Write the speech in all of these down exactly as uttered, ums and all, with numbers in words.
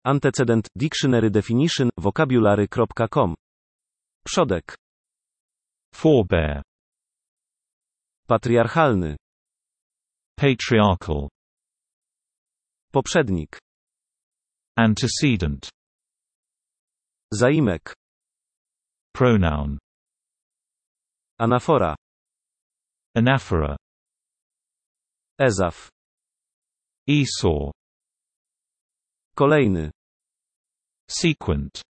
Antecedent, dictionary definition, vocabulary kropka com. Przodek. Forebear. Patriarchalny. Patriarchal. Poprzednik. Antecedent. Zaimek. Pronoun. Anafora. Anaphora. Ezaf. Esau. Kolejny. Sequent.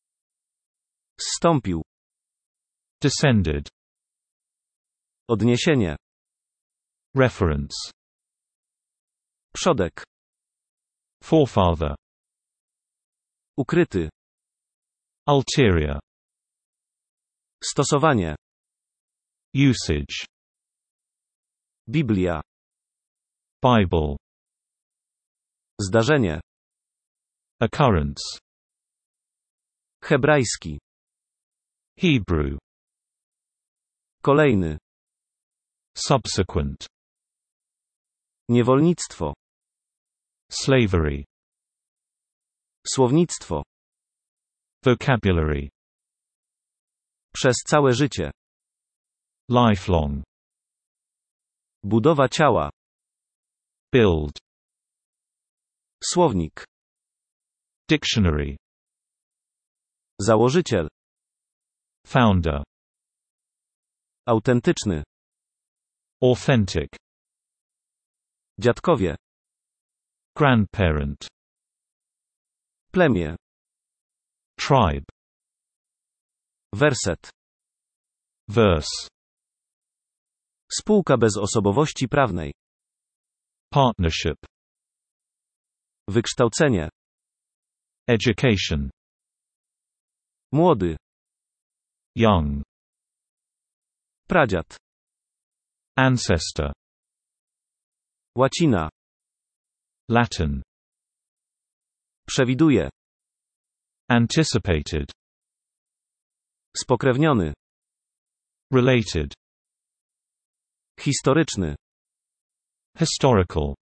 Zstąpił. Descended. Odniesienie. Reference. Przodek. Forefather. Ukryty. Ulterior. Stosowanie. Usage. Biblia. Bible. Zdarzenie. Occurrence. Hebrajski. Hebrew. Kolejny. Subsequent. Niewolnictwo. Slavery. Słownictwo. Vocabulary. Przez całe życie. Lifelong. Budowa ciała. Build. Słownik. Dictionary. Założyciel. Founder. Autentyczny. Authentic. Dziadkowie. Grandparent. Plemię. Tribe. Werset. Verse. Spółka bez osobowości prawnej. Partnership. Wykształcenie. Education. Młody. Young. Pradziad. Ancestor. Łacina. Latin. Przewiduje. Anticipated. Spokrewniony. Related. Historyczny. Historical.